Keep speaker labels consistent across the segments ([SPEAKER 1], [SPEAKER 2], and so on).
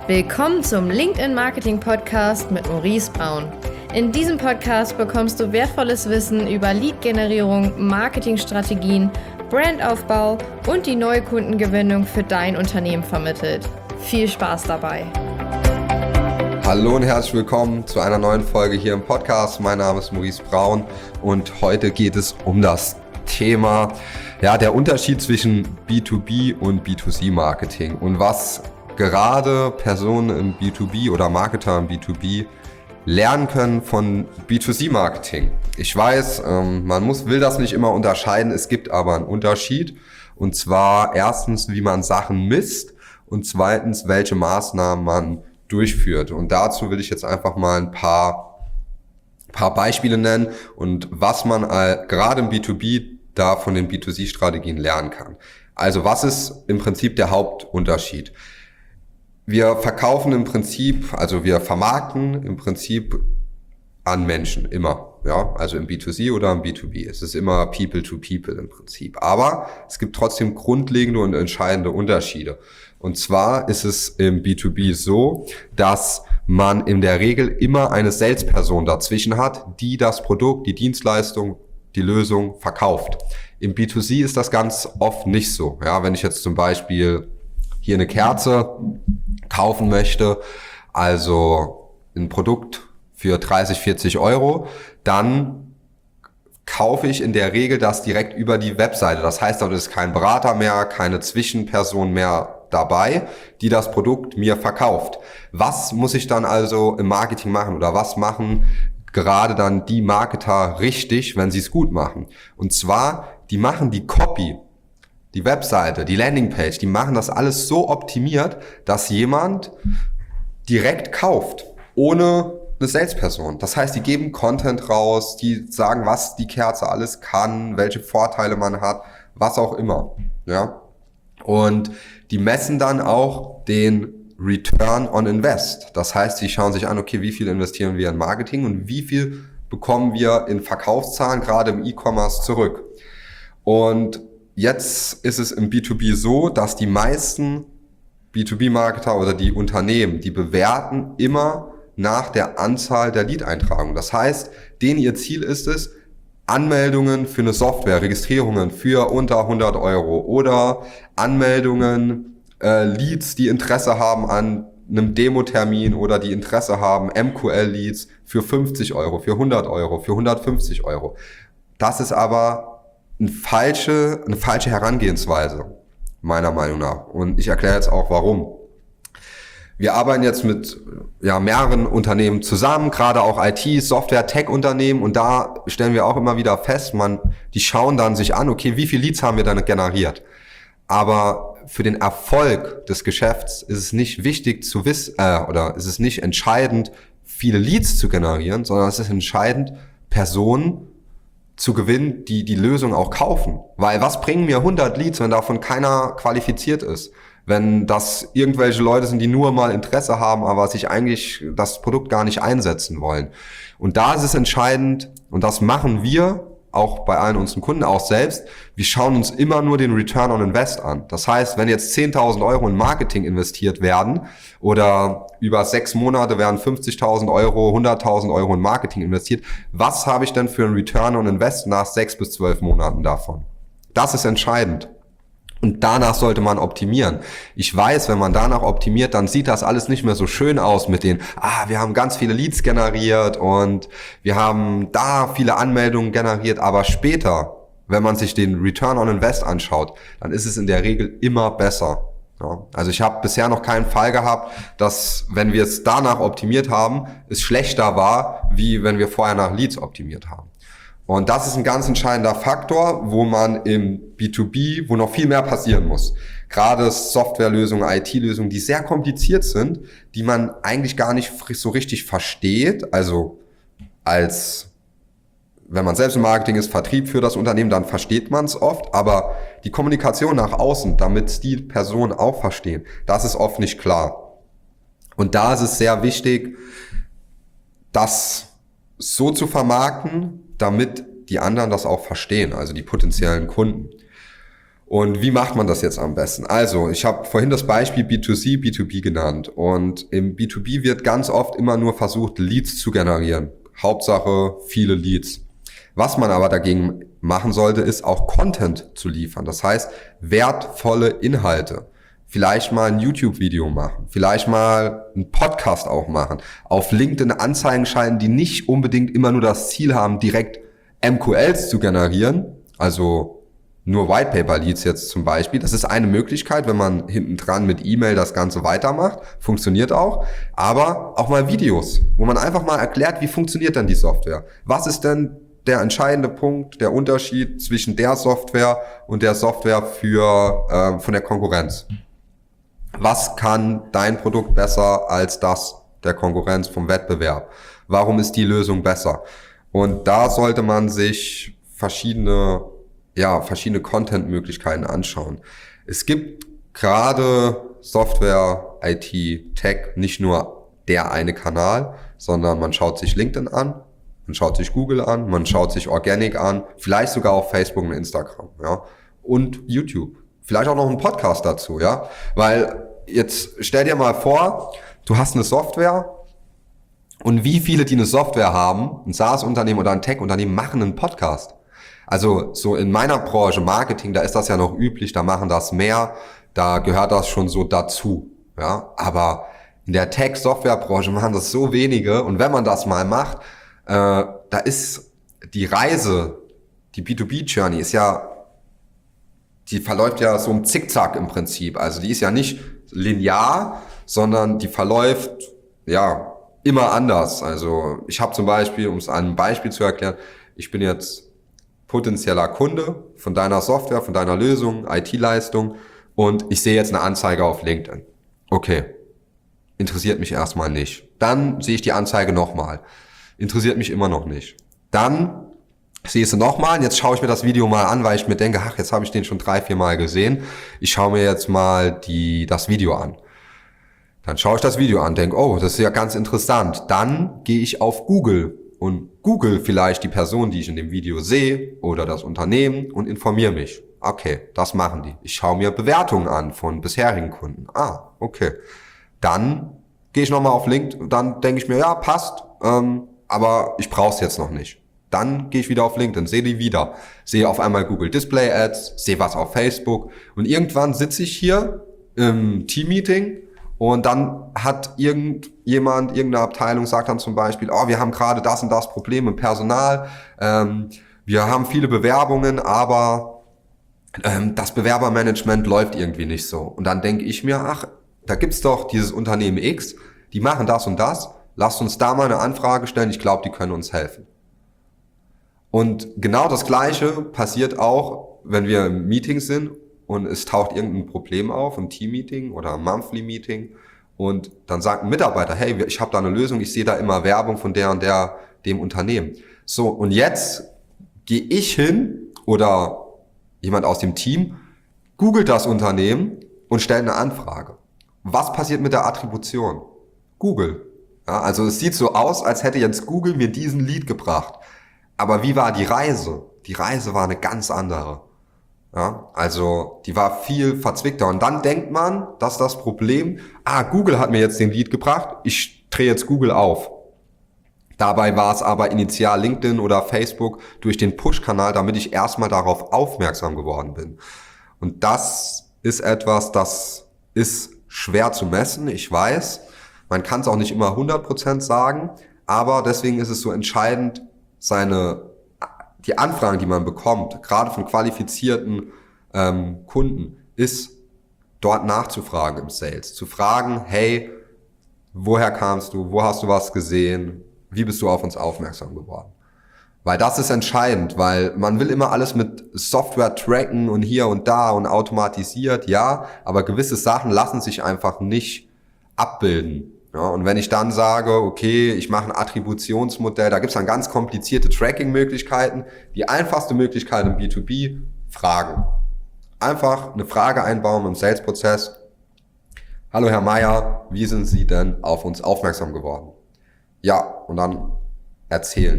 [SPEAKER 1] Willkommen zum LinkedIn Marketing Podcast mit Maurice Braun. In diesem Podcast bekommst du wertvolles Wissen über Lead-Generierung, Marketingstrategien, Brandaufbau und die neue Kundengewinnung für dein Unternehmen vermittelt. Viel Spaß dabei!
[SPEAKER 2] Hallo und herzlich willkommen zu einer neuen Folge hier im Podcast. Mein Name ist Maurice Braun und heute geht es um das Thema, der Unterschied zwischen B2B und B2C-Marketing und was gerade Personen im B2B oder Marketer im B2B lernen können von B2C-Marketing. Ich weiß, man will das nicht immer unterscheiden, es gibt aber einen Unterschied. Und zwar erstens, wie man Sachen misst und zweitens, welche Maßnahmen man durchführt. Und dazu will ich jetzt einfach mal ein paar Beispiele nennen und was man gerade im B2B da von den B2C-Strategien lernen kann. Also was ist im Prinzip der Hauptunterschied? Wir verkaufen im Prinzip, also wir vermarkten im Prinzip an Menschen, immer. Ja, also im B2C oder im B2B. Es ist immer People to People im Prinzip. Aber es gibt trotzdem grundlegende und entscheidende Unterschiede. Und zwar ist es im B2B so, dass man in der Regel immer eine Salesperson dazwischen hat, die das Produkt, die Dienstleistung, die Lösung verkauft. Im B2C ist das ganz oft nicht so. Ja, wenn ich jetzt zum Beispiel hier eine Kerze kaufen möchte, also ein Produkt für 30, 40 Euro, dann kaufe ich in der Regel das direkt über die Webseite. Das heißt, dort ist kein Berater mehr, keine Zwischenperson mehr dabei, die das Produkt mir verkauft. Was muss ich dann also im Marketing machen oder was machen gerade dann die Marketer richtig, wenn sie es gut machen? Und zwar, die machen die Copy, die Webseite, die Landingpage, die machen das alles so optimiert, dass jemand direkt kauft, ohne eine Salesperson. Das heißt, die geben Content raus, die sagen, was die Kerze alles kann, welche Vorteile man hat, was auch immer. Ja? Und die messen dann auch den Return on Invest. Das heißt, sie schauen sich an, okay, wie viel investieren wir in Marketing und wie viel bekommen wir in Verkaufszahlen, gerade im E-Commerce, zurück. Und jetzt ist es im B2B so, dass die meisten B2B-Marketer oder die Unternehmen, die bewerten immer nach der Anzahl der Lead-Eintragungen. Das heißt, denen ihr Ziel ist es, Anmeldungen für eine Software, Registrierungen für unter 100 Euro oder Anmeldungen, Leads, die Interesse haben an einem Demo-Termin oder die Interesse haben, MQL-Leads für 50 Euro, für 100 Euro, für 150 Euro. Das ist aber eine falsche Herangehensweise, meiner Meinung nach. Und ich erkläre jetzt auch, warum. Wir arbeiten jetzt mit mehreren Unternehmen zusammen, gerade auch IT, Software, Tech-Unternehmen. Und da stellen wir auch immer wieder fest, die schauen dann sich an, okay, wie viele Leads haben wir dann generiert? Aber für den Erfolg des Geschäfts ist es nicht wichtig zu wissen, oder ist es nicht entscheidend, viele Leads zu generieren, sondern es ist entscheidend, Personen zu gewinnen, die die Lösung auch kaufen. Weil was bringen mir 100 Leads, wenn davon keiner qualifiziert ist? Wenn das irgendwelche Leute sind, die nur mal Interesse haben, aber sich eigentlich das Produkt gar nicht einsetzen wollen. Und da ist es entscheidend, und das machen wir auch bei allen unseren Kunden auch selbst, wir schauen uns immer nur den Return on Invest an. Das heißt, wenn jetzt 10.000 Euro in Marketing investiert werden oder über 6 Monate werden 50.000 Euro, 100.000 Euro in Marketing investiert, was habe ich denn für einen Return on Invest nach 6 bis 12 Monaten davon? Das ist entscheidend. Und danach sollte man optimieren. Ich weiß, wenn man danach optimiert, dann sieht das alles nicht mehr so schön aus mit wir haben ganz viele Leads generiert und wir haben da viele Anmeldungen generiert, aber später, wenn man sich den Return on Invest anschaut, dann ist es in der Regel immer besser. Ja, also ich habe bisher noch keinen Fall gehabt, dass, wenn wir es danach optimiert haben, es schlechter war, wie wenn wir vorher nach Leads optimiert haben. Und das ist ein ganz entscheidender Faktor, wo man im B2B, wo noch viel mehr passieren muss. Gerade Softwarelösungen, IT-Lösungen, die sehr kompliziert sind, die man eigentlich gar nicht so richtig versteht. Also wenn man selbst im Marketing ist, Vertrieb für das Unternehmen, dann versteht man es oft. Aber die Kommunikation nach außen, damit die Personen auch verstehen, das ist oft nicht klar. Und da ist es sehr wichtig, das so zu vermarkten, damit die anderen das auch verstehen, also die potenziellen Kunden. Und wie macht man das jetzt am besten? Also, ich habe vorhin das Beispiel B2C, B2B genannt. Und im B2B wird ganz oft immer nur versucht, Leads zu generieren. Hauptsache viele Leads. Was man aber dagegen machen sollte, ist auch Content zu liefern. Das heißt, wertvolle Inhalte. Vielleicht mal ein YouTube-Video machen, vielleicht mal einen Podcast auch machen, auf LinkedIn Anzeigen schalten, die nicht unbedingt immer nur das Ziel haben, direkt MQLs zu generieren, also nur Whitepaper-Leads jetzt zum Beispiel. Das ist eine Möglichkeit, wenn man hinten dran mit E-Mail das Ganze weitermacht, funktioniert auch, aber auch mal Videos, wo man einfach mal erklärt, wie funktioniert denn die Software? Was ist denn der entscheidende Punkt, der Unterschied zwischen der Software und der Software von der Konkurrenz? Was kann dein Produkt besser als das der Konkurrenz vom Wettbewerb? Warum ist die Lösung besser? Und da sollte man sich verschiedene Content-Möglichkeiten anschauen. Es gibt gerade Software, IT, Tech, nicht nur der eine Kanal, sondern man schaut sich LinkedIn an, man schaut sich Google an, man schaut sich Organic an, vielleicht sogar auf Facebook und Instagram, ja, und YouTube. Vielleicht auch noch einen Podcast dazu, ja, weil jetzt stell dir mal vor, du hast eine Software und wie viele, die eine Software haben, ein SaaS-Unternehmen oder ein Tech-Unternehmen, machen einen Podcast. Also so in meiner Branche Marketing, da ist das ja noch üblich, da machen das mehr, da gehört das schon so dazu, ja, aber in der Tech-Software-Branche machen das so wenige und wenn man das mal macht, da ist die Reise, die B2B-Journey ist ja, die verläuft ja so im Zickzack im Prinzip. Also die ist ja nicht linear, sondern die verläuft ja immer anders. Also ich habe zum Beispiel, um es an einem Beispiel zu erklären, ich bin jetzt potenzieller Kunde von deiner Software, von deiner Lösung, IT-Leistung und ich sehe jetzt eine Anzeige auf LinkedIn. Okay, interessiert mich erstmal nicht. Dann sehe ich die Anzeige nochmal. Interessiert mich immer noch nicht. Dann sehe ich sie nochmal und jetzt schaue ich mir das Video mal an, weil ich mir denke, ach, jetzt habe ich den schon 3-4 Mal gesehen. Ich schaue mir jetzt mal das Video an. Dann schaue ich das Video an, denke, oh, das ist ja ganz interessant. Dann gehe ich auf Google und google vielleicht die Person, die ich in dem Video sehe oder das Unternehmen und informiere mich. Okay, das machen die. Ich schaue mir Bewertungen an von bisherigen Kunden. Ah, okay. Dann gehe ich nochmal auf LinkedIn, dann denke ich mir, ja, passt, aber ich brauche es jetzt noch nicht. Dann gehe ich wieder auf LinkedIn, sehe die wieder, sehe auf einmal Google Display Ads, sehe was auf Facebook und irgendwann sitze ich hier im Team-Meeting und dann hat irgendeine Abteilung sagt dann zum Beispiel, oh, wir haben gerade das und das Problem im Personal, wir haben viele Bewerbungen, aber das Bewerbermanagement läuft irgendwie nicht so. Und dann denke ich mir, ach, da gibt's doch dieses Unternehmen X, die machen das und das, lasst uns da mal eine Anfrage stellen, ich glaube, die können uns helfen. Und genau das Gleiche passiert auch, wenn wir im Meeting sind und es taucht irgendein Problem auf, im Team-Meeting oder im Monthly-Meeting und dann sagt ein Mitarbeiter, hey, ich habe da eine Lösung, ich sehe da immer Werbung von der und dem Unternehmen. So, und jetzt gehe ich hin oder jemand aus dem Team, googelt das Unternehmen und stellt eine Anfrage. Was passiert mit der Attribution? Google. Ja, also es sieht so aus, als hätte jetzt Google mir diesen Lead gebracht. Aber wie war die Reise? Die Reise war eine ganz andere. Ja, also die war viel verzwickter. Und dann denkt man, dass das Problem, Google hat mir jetzt den Lead gebracht, ich drehe jetzt Google auf. Dabei war es aber initial LinkedIn oder Facebook durch den Push-Kanal, damit ich erstmal darauf aufmerksam geworden bin. Und das ist etwas, das ist schwer zu messen, ich weiß. Man kann es auch nicht immer 100% sagen, aber deswegen ist es so entscheidend, die Anfragen, die man bekommt, gerade von qualifizierten Kunden, ist dort nachzufragen im Sales. Zu fragen, hey, woher kamst du, wo hast du was gesehen, wie bist du auf uns aufmerksam geworden? Weil das ist entscheidend, weil man will immer alles mit Software tracken und hier und da und automatisiert, ja, aber gewisse Sachen lassen sich einfach nicht abbilden. Ja, und wenn ich dann sage, okay, ich mache ein Attributionsmodell, da gibt es dann ganz komplizierte Tracking-Möglichkeiten. Die einfachste Möglichkeit im B2B, Fragen. Einfach eine Frage einbauen im Sales-Prozess. Hallo Herr Meier, wie sind Sie denn auf uns aufmerksam geworden? Ja, und dann erzählen.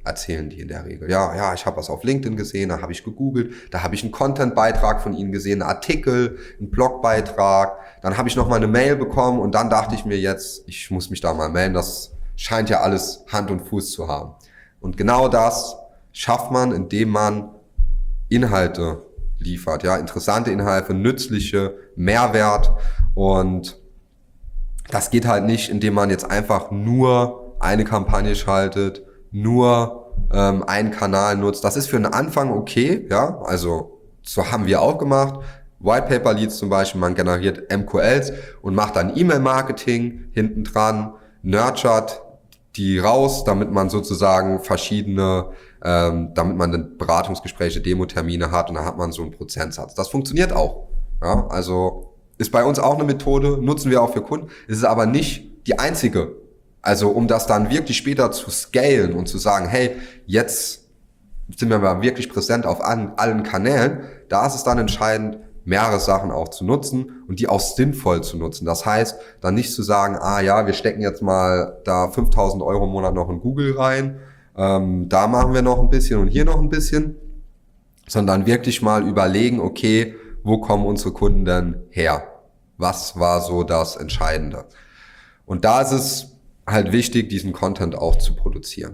[SPEAKER 2] erzählen die in der Regel. Ja, ich habe was auf LinkedIn gesehen, da habe ich gegoogelt, da habe ich einen Content-Beitrag von ihnen gesehen, einen Artikel, einen Blogbeitrag, dann habe ich noch mal eine Mail bekommen und dann dachte ich mir jetzt, ich muss mich da mal melden, das scheint ja alles Hand und Fuß zu haben. Und genau das schafft man, indem man Inhalte liefert, ja, interessante Inhalte, nützliche, Mehrwert, und das geht halt nicht, indem man jetzt einfach nur eine Kampagne schaltet, nur einen Kanal nutzt. Das ist für einen Anfang okay, ja, also so haben wir auch gemacht. White Paper Leads zum Beispiel, man generiert MQLs und macht dann E-Mail-Marketing hinten dran, nurtured die raus, damit man sozusagen damit man dann Beratungsgespräche, Demo-Termine hat und dann hat man so einen Prozentsatz. Das funktioniert auch. Ja, also ist bei uns auch eine Methode, nutzen wir auch für Kunden. Es ist aber nicht die einzige. Also um das dann wirklich später zu scalen und zu sagen, hey, jetzt sind wir mal wirklich präsent auf allen Kanälen, da ist es dann entscheidend, mehrere Sachen auch zu nutzen und die auch sinnvoll zu nutzen. Das heißt, dann nicht zu sagen, wir stecken jetzt mal da 5.000 € im Monat noch in Google rein, da machen wir noch ein bisschen und hier noch ein bisschen, sondern wirklich mal überlegen, okay, wo kommen unsere Kunden denn her? Was war so das Entscheidende? Und da ist es halt wichtig, diesen Content auch zu produzieren.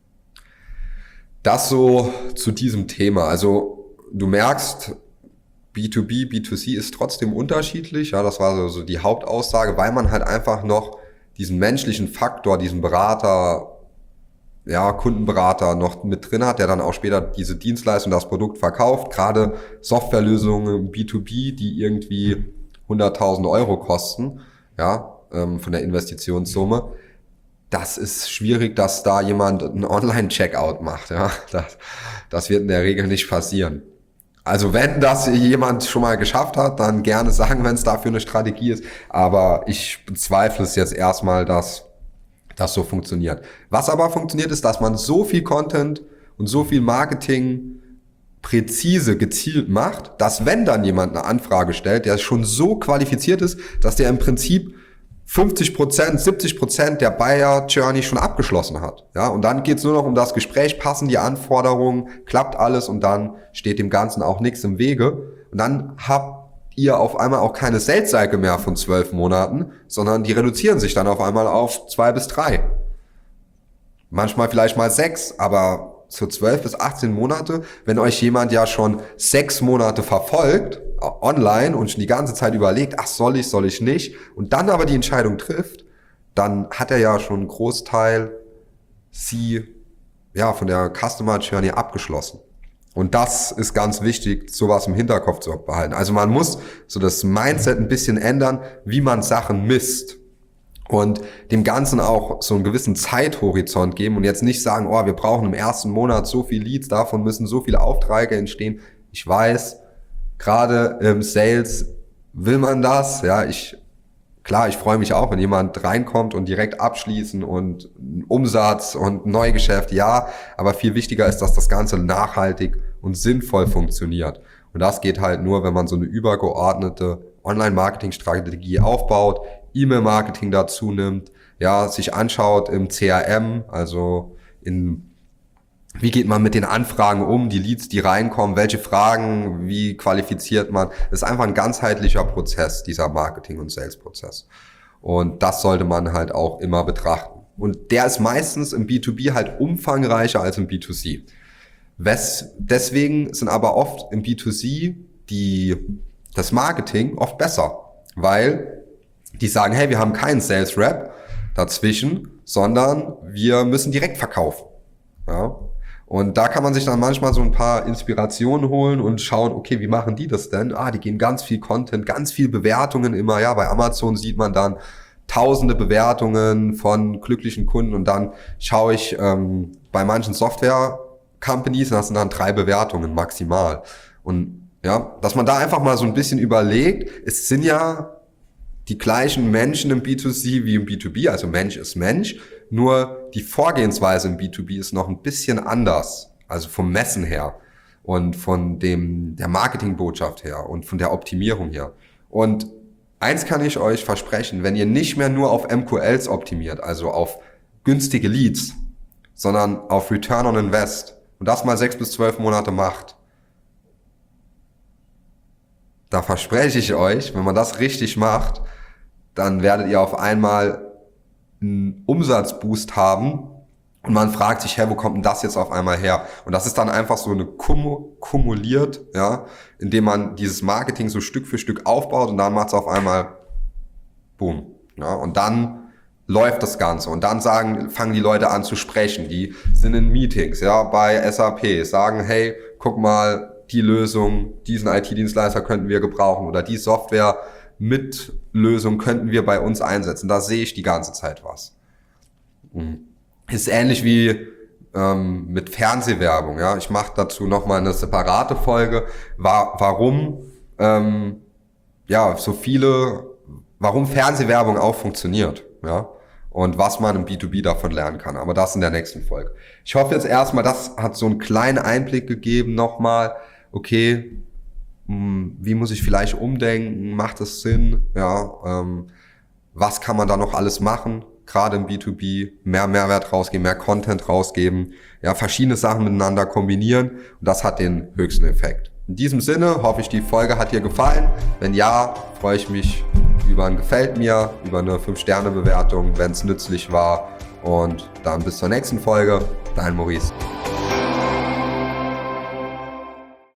[SPEAKER 2] Das so zu diesem Thema. Also du merkst, B2B, B2C ist trotzdem unterschiedlich. Ja, das war so die Hauptaussage, weil man halt einfach noch diesen menschlichen Faktor, diesen Berater, Kundenberater noch mit drin hat, der dann auch später diese Dienstleistung, das Produkt verkauft. Gerade Softwarelösungen B2B, die irgendwie 100.000 € kosten, von der Investitionssumme. Das ist schwierig, dass da jemand einen Online-Checkout macht. Ja, das wird in der Regel nicht passieren. Also wenn das jemand schon mal geschafft hat, dann gerne sagen, wenn es dafür eine Strategie ist. Aber ich bezweifle es jetzt erstmal, dass das so funktioniert. Was aber funktioniert, ist, dass man so viel Content und so viel Marketing präzise, gezielt macht, dass wenn dann jemand eine Anfrage stellt, der schon so qualifiziert ist, dass der im Prinzip 50%, 70% der Buyer Journey schon abgeschlossen hat. Ja, und dann geht's nur noch um das Gespräch, passen die Anforderungen, klappt alles und dann steht dem Ganzen auch nichts im Wege. Und dann habt ihr auf einmal auch keine Sales-Cycle mehr von 12 Monaten, sondern die reduzieren sich dann auf einmal auf 2 bis 3. Manchmal vielleicht mal 6, aber so 12 bis 18 Monate, wenn euch jemand ja schon 6 Monate verfolgt, online und schon die ganze Zeit überlegt, soll ich nicht, und dann aber die Entscheidung trifft, dann hat er ja schon einen Großteil von der Customer Journey abgeschlossen. Und das ist ganz wichtig, sowas im Hinterkopf zu behalten. Also man muss so das Mindset ein bisschen ändern, wie man Sachen misst. Und dem Ganzen auch so einen gewissen Zeithorizont geben und jetzt nicht sagen, wir brauchen im ersten Monat so viel Leads, davon müssen so viele Aufträge entstehen. Ich weiß, gerade im Sales will man das. Ja, ich freue mich auch, wenn jemand reinkommt und direkt abschließen und Umsatz und Neugeschäft, aber viel wichtiger ist, dass das Ganze nachhaltig und sinnvoll funktioniert. Und das geht halt nur, wenn man so eine übergeordnete Online-Marketing-Strategie aufbaut, E-Mail-Marketing dazu nimmt, sich anschaut im CRM, also wie geht man mit den Anfragen um, die Leads, die reinkommen, welche Fragen, wie qualifiziert man. Das ist einfach ein ganzheitlicher Prozess, dieser Marketing- und Sales-Prozess. Und das sollte man halt auch immer betrachten. Und der ist meistens im B2B halt umfangreicher als im B2C. Deswegen sind aber oft im B2C das Marketing oft besser, weil die sagen, hey, wir haben keinen Sales Rep dazwischen, sondern wir müssen direkt verkaufen. Ja. Und da kann man sich dann manchmal so ein paar Inspirationen holen und schauen, okay, wie machen die das denn? Die gehen ganz viel Content, ganz viel Bewertungen immer. Ja, bei Amazon sieht man dann tausende Bewertungen von glücklichen Kunden und dann schaue ich bei manchen Software-Companies, das sind dann 3 Bewertungen maximal. Und dass man da einfach mal so ein bisschen überlegt, es sind ja die gleichen Menschen im B2C wie im B2B, also Mensch ist Mensch, nur die Vorgehensweise im B2B ist noch ein bisschen anders, also vom Messen her und von der Marketingbotschaft her und von der Optimierung her. Und eins kann ich euch versprechen, wenn ihr nicht mehr nur auf MQLs optimiert, also auf günstige Leads, sondern auf Return on Invest und das mal 6 bis 12 Monate macht, da verspreche ich euch, wenn man das richtig macht, dann werdet ihr auf einmal einen Umsatzboost haben und man fragt sich, wo kommt denn das jetzt auf einmal her? Und das ist dann einfach so eine kumuliert, ja, indem man dieses Marketing so Stück für Stück aufbaut und dann macht es auf einmal boom. Ja, und dann läuft das Ganze und dann fangen die Leute an zu sprechen, die sind in Meetings, ja, bei SAP, sagen, hey, guck mal, die Lösung, diesen IT-Dienstleister könnten wir gebrauchen oder die Software mit Lösung könnten wir bei uns einsetzen. Da sehe ich die ganze Zeit was. Ist ähnlich wie mit Fernsehwerbung. Ja, ich mache dazu nochmal eine separate Folge. Warum Fernsehwerbung auch funktioniert. Ja, und was man im B2B davon lernen kann. Aber das in der nächsten Folge. Ich hoffe jetzt erstmal, das hat so einen kleinen Einblick gegeben nochmal. Okay, wie muss ich vielleicht umdenken? Macht es Sinn? Ja, was kann man da noch alles machen? Gerade im B2B, mehr Mehrwert rausgeben, mehr Content rausgeben, ja, verschiedene Sachen miteinander kombinieren und das hat den höchsten Effekt. In diesem Sinne hoffe ich, die Folge hat dir gefallen. Wenn ja, freue ich mich über ein Gefällt mir, über eine 5-Sterne-Bewertung, wenn es nützlich war und dann bis zur nächsten Folge. Dein Maurice.